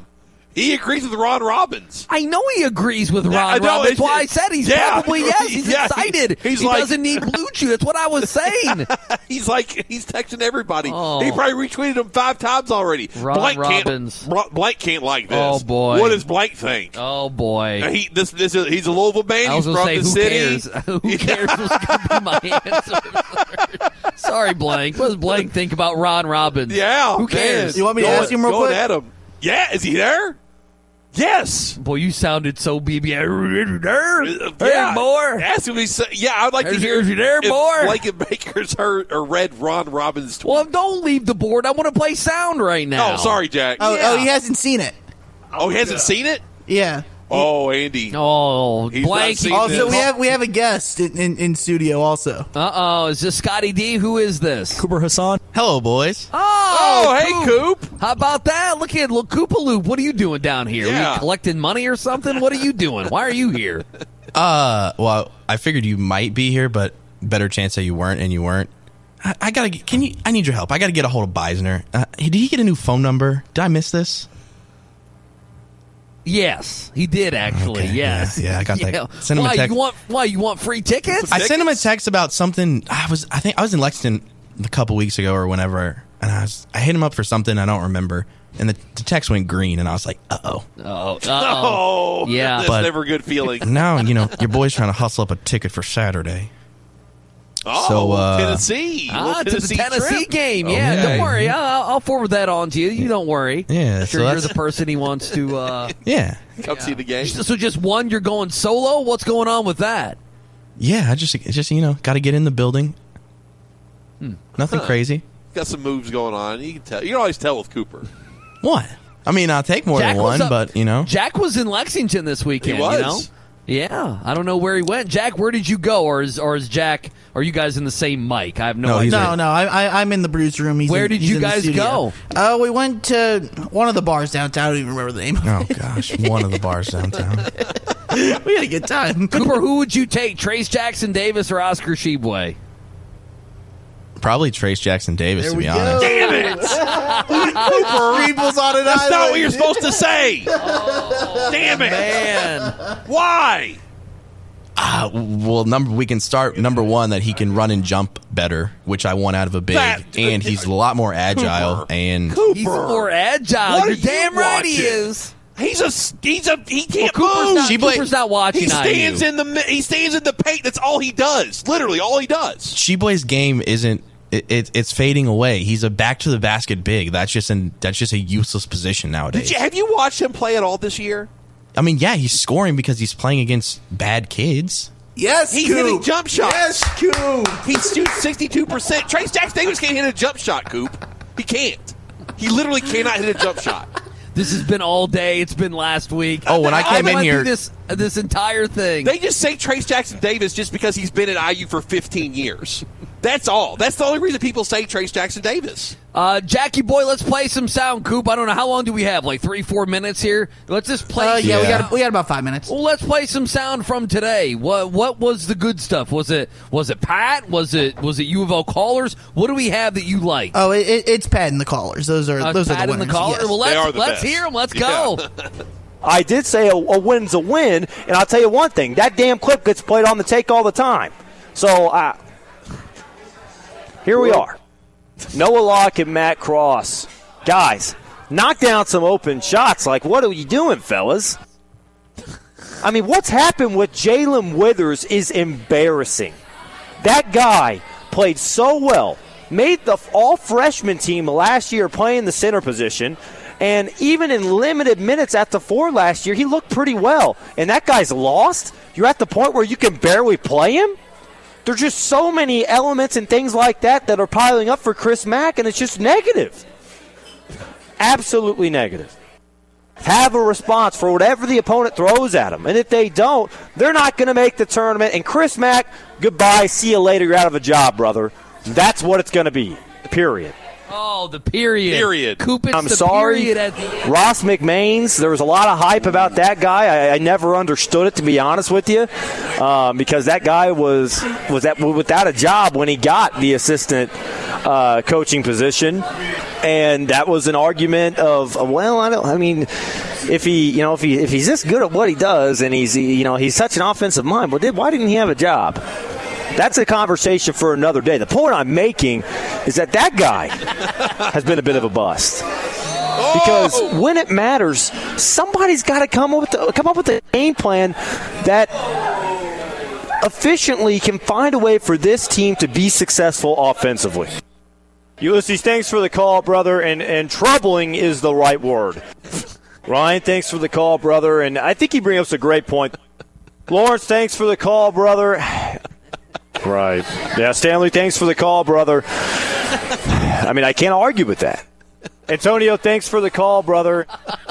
He agrees with Ron Robbins. I know he agrees with Ron Robbins. That's why I said he's probably, He's excited. He like, doesn't need Blue Chew. That's what I was saying. He's texting everybody. He probably retweeted him 5 times already. Ron Robbins. Blank can't like this. Oh, boy. What does Blank think? Oh, boy. He's a Louisville man. He's from the city. Who cares was going to be my answer. Sorry, Blank. What does Blank think about Ron Robbins? Yeah. Who cares? You want me to ask him real quick? Going at him. Yeah. Is he there? Yes. Boy, you sounded so BB. Yeah. More. Ask him. I'd like to hear if more. Blanket Baker's heard or read Ron Robbins' tweet. Well, don't leave the board. I want to play sound right now. Oh, sorry, Jack. Oh, he hasn't seen it. Oh, he hasn't seen it? Yeah. Oh, Andy. Oh, He's Blank. Also, we have a guest in studio also. Is this Scotty D? Who is this? Cooper Hassan. Hello, boys. Oh, hey, Coop. How about that? Look at Koopa Loop. What are you doing down here? Yeah. Are you collecting money or something? What are you doing? Why are you here? Well, I figured you might be here, but better chance that you weren't, and you weren't. I need your help. I gotta get a hold of Beisner. Did he get a new phone number? Did I miss this? Yes, he did actually. Okay, yes, yeah, I got that. Send him a text. You want free tickets? I sent him a text about something. I think I was in Lexington a couple weeks ago or whenever, and I hit him up for something I don't remember, and the text went green, and I was like, Oh, yeah, that's never a good feeling. Now your boy's trying to hustle up a ticket for Saturday. Oh, Tennessee. To the Tennessee trip. game. Yeah, Okay. don't worry. I'll forward that on to you. You don't worry. Yeah, sure, you're the person he wants to. Come see the game. So just one, you're going solo. What's going on with that? Yeah, I just got to get in the building. Nothing crazy. Got some moves going on. You can tell. You can always tell with Cooper. What? I mean, I'll take more Jack than was one, up- but Jack was in Lexington this weekend. He was. You know? Yeah, I don't know where he went. Jack, where did you go, or is Jack? Are you guys in the same mic? I have no idea. No. I'm in the Bruce room. Where did you guys go? We went to one of the bars downtown. I don't even remember the name. Oh gosh, one of the bars downtown. We had a good time. Cooper, who would you take, Trace Jackson Davis or Oscar Tshiebwe? Probably Trace Jackson Davis, to be honest. Damn it! Cooper Reebles on an That's island. not what you're supposed to say. Damn it, man! Why? Well, we can start number one that he can run and jump better, which I want out of a big, and he's a lot more agile. Cooper. And He's more agile. What You're are you damn right he watching? is. He can't Cooper's move. Cooper's not watching. He stands IU. in the paint. That's all he does. Literally, all he does. Tshiebwe's game isn't. It's fading away. He's a back to the basket big. That's just a useless position nowadays. Have you watched him play at all this year? I mean, yeah, he's scoring because he's playing against bad kids. Yes, He's Coop. hitting jump shots. Yes, Coop. He shoots 62%. Trace Jackson Davis can't hit a jump shot, Coop. He can't. He literally cannot hit a jump shot. This has been all day. It's been last week. Oh, when I came in went here, through this entire thing. They just say Trace Jackson Davis just because he's been at IU for 15 years. That's all. That's the only reason people say Trace Jackson Davis. Jackie boy, let's play some sound, Coop. I don't know how long do we have, like 3-4 minutes here. Let's just play. We got about 5 minutes. Well, let's play some sound from today. What was the good stuff? Was it Pat? Was it U of L callers? What do we have that you like? Oh, it's Pat and the callers. Those are Pat the and winners. the callers. Yes. Well, let's best. hear them. Let's go. I did say a win's a win, and I'll tell you one thing. That damn clip gets played on the take all the time. So, here we are. Noah Locke and Matt Cross. Guys, knock down some open shots. Like, what are you doing, fellas? I mean, what's happened with Jalen Withers is embarrassing. That guy played so well, made the all-freshman team last year playing the center position, and even in limited minutes at the 4 last year, he looked pretty well. And that guy's lost? You're at the point where you can barely play him? There's just so many elements and things like that are piling up for Chris Mack, and it's just negative. Absolutely negative. Have a response for whatever the opponent throws at them. And if they don't, they're not going to make the tournament. And Chris Mack, goodbye, see you later, you're out of a job, brother. That's what it's going to be, period. Oh, the period. Period. Coop, it's I'm the sorry. period at the end. Ross McMains, there was a lot of hype about that guy. I never understood it, to be honest with you, because that guy was without a job when he got the assistant coaching position. And that was an argument of, if he's this good at what he does and he's such an offensive mind, why didn't he have a job? That's a conversation for another day. The point I'm making is that guy has been a bit of a bust. Because when it matters, somebody's got to come up with a game plan that efficiently can find a way for this team to be successful offensively. Ulysses, thanks for the call, brother, and troubling is the right word. Ryan, thanks for the call, brother, and I think he brings up a great point. Lawrence, thanks for the call, brother. Right. Yeah, Stanley, thanks for the call, brother. I mean, I can't argue with that. Antonio, thanks for the call, brother.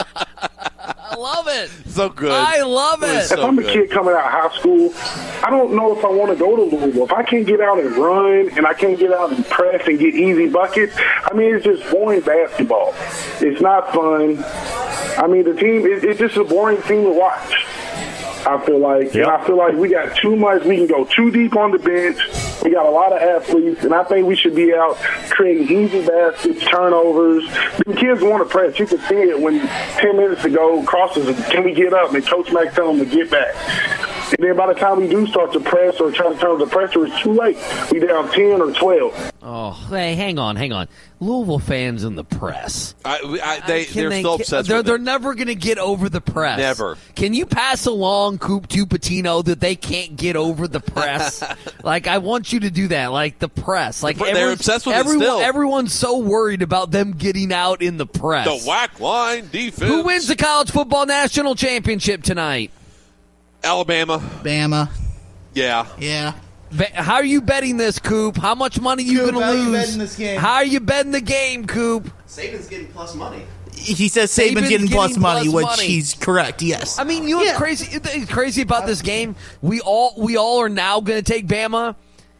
I love it. So good. I love it. If I'm a kid coming out of high school, I don't know if I want to go to Louisville. If I can't get out and run and I can't get out and press and get easy buckets, it's just boring basketball. It's not fun. The team, it's just a boring team to watch. I feel like, and I feel like we got too much. We can go too deep on the bench. We got a lot of athletes, and I think we should be out creating easy baskets, turnovers. The kids want to press. You can see it when 10 minutes to go, crosses, can we get up? And Coach Mack tell them to get back. And then by the time we do start to press or try to turn the pressure, it's too late. We down 10 or 12. Oh, hey, hang on. Louisville fans in the press. They're still obsessed with it. They're never going to get over the press. Never. Can you pass along, Coop to Patino, that they can't get over the press? I want you to do that. The press. They're obsessed with it still. Everyone's so worried about them getting out in the press. The whack line defense. Who wins the college football national championship tonight? Alabama. Bama. Yeah. Yeah. How are you betting this, Coop? How much money are you going to lose? How are you betting this game? How are you betting the game, Coop? Saban's getting plus money. He says Saban's getting plus money, which he's correct. Yes. You know what's crazy about this game? We all are now going to take Bama,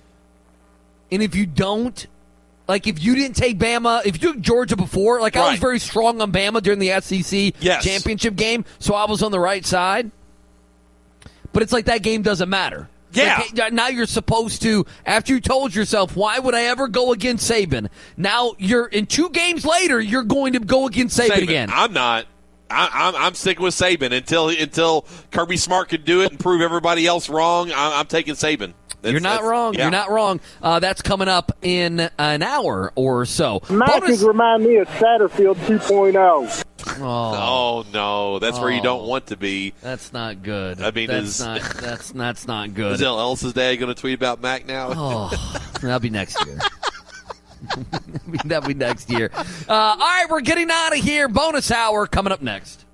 and if you don't, if you didn't take Bama, if you took Georgia before, I was very strong on Bama during the SEC championship game, so I was on the right side. But it's that game doesn't matter. Yeah. Now you're supposed to, after you told yourself, why would I ever go against Saban? Now in 2 games later, you're going to go against Saban again. I'm not. I'm sticking with Saban until Kirby Smart can do it and prove everybody else wrong. I'm taking Saban. You're not wrong. Yeah. You're not wrong. That's coming up in an hour or so. Matthews remind me of Satterfield 2.0. Oh no, that's where you don't want to be. That's not good. That's not good. Is Ellis's dad going to tweet about Mac now? Oh, that'll be next year. That'll be next year. All right, we're getting out of here. Bonus hour coming up next.